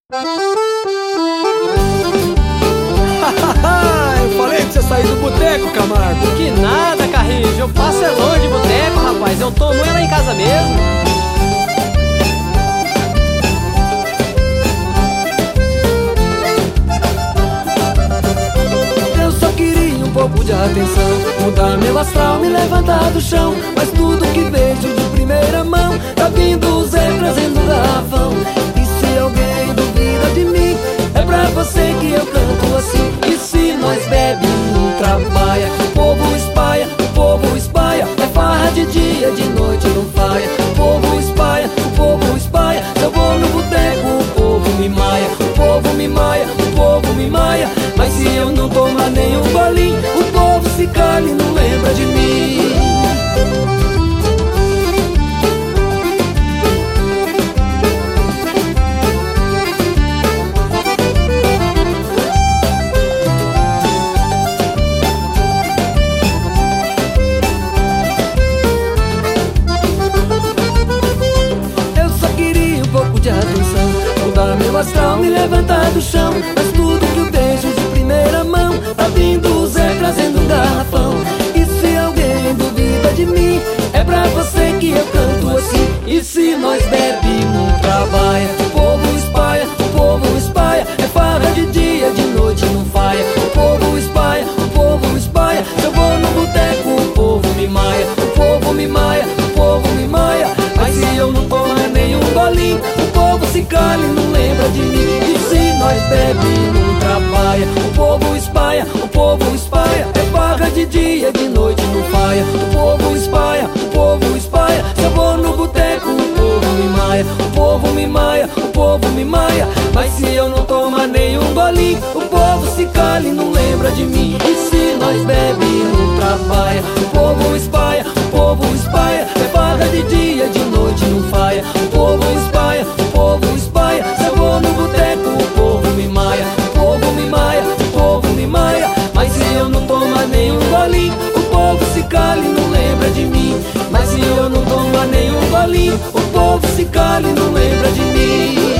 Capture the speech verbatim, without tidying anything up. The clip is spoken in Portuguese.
Eu falei pra você sair do boteco, Camargo. Que nada, Carrijo, eu passo é longe de boteco, rapaz. Eu tomo ela em casa mesmo. Eu só queria um pouco de atenção, mudar meu astral, me levantar do chão. Mas tudo que vejo de primeira mão tá vindo Zé trazendo um garrafão. E se alguém duvida de mim, é pra você que eu canto assim. E se nós bebe, não trabalha, o povo espalha, o povo espalha. É farra de dia, de noite não falha. O povo espalha, o povo espalha. Se eu vou no boteco, o povo me maia. O povo me maia, o povo me maia. Mas se eu não tomar nenhum golinho, o povo se cala e não lembra de mim. Meu astral, me levantar do chão. Mas tudo que eu vejo de primeira mão tá vindo o Zé trazendo um garrafão. E se alguém duvida de mim, é pra você que eu canto assim. E se nós bebe, não trabalha, o povo espalha, o povo espalha. É farra de dia, de noite não falha. O povo espalha, o povo espalha. Se eu vou no boteco, o povo me maia. O povo me maia, o povo me maia. Mas se eu não tomar nenhum golinho, o povo se cala e não lembra de mim. E se nós bebe, não trabalha, o povo espalha, o povo espalha. É farra de dia, de noite não falha. O povo espalha, o povo espalha. Se eu vou no boteco, o povo me maia. O povo me maia, o povo me maia. Mas se eu não tomar nenhum golinho, o povo se cala e não lembra de mim. E se nós bebe, não trabalha, o povo espalha, o povo espalha. É farra de dia, de noite não falha. O povo espalha, o povo espalha. Se eu vou no boteco, o povo me maia. O povo me maia, o povo me maia. Mas se eu não tomar nenhum golinho, o povo se cala e não lembra de mim. Mas se eu não tomar nenhum golinho, o povo se cala e não lembra de mim.